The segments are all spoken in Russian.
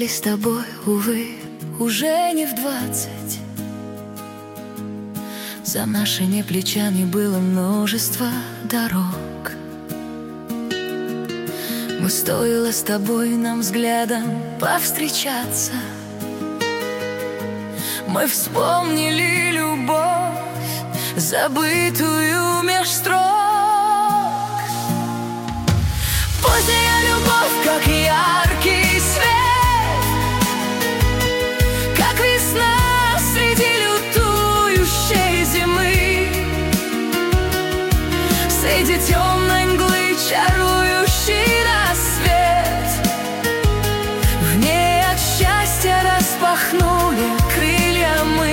с тобой, увы, уже не в 20. За нашими плечами было множество дорог. Мы стоило с тобой нам взглядом повстречаться. Мы вспомнили любовь, забытую меж строк. Поздняя любовь, как яркий свет, как весна среди лютующей зимы, среди темной мглы чарующий рассвет. В ней от счастья распахнули крылья мы.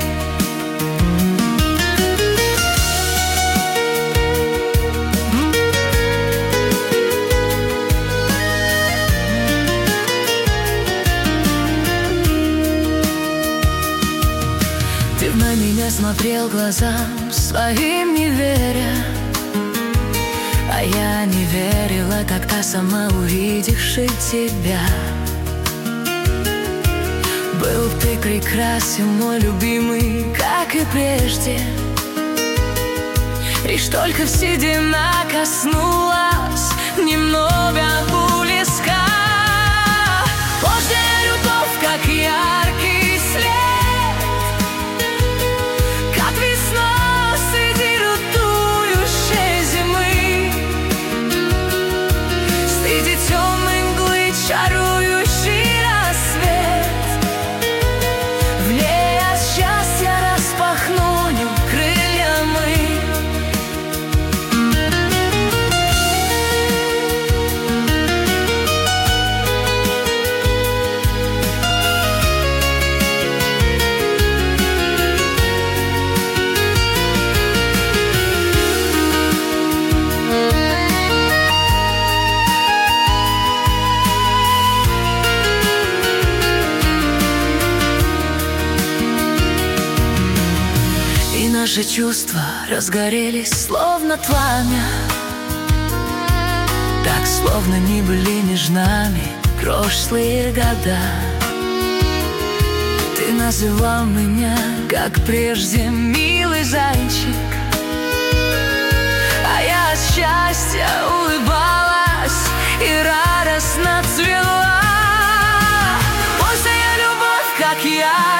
Ты на меня смотрел глазам своим, не веря, а я не верила тогда, сама увидевши тебя. Был ты прекрасен, мой любимый, как и прежде. Лишь только седина коснулась немного близка. Поздняя любовь, как яркий свет, как весна среди лютующей зимы, среди темной мглы чарующий рассвет. В ней от счастья распахнули крылья мы. Наши чувства разгорелись, словно пламя, так, словно не были между нами прошлые года. Ты называл меня, как прежде, милый зайчик, а я от счастья улыбалась и радостно цвела. Поздняя любовь, как я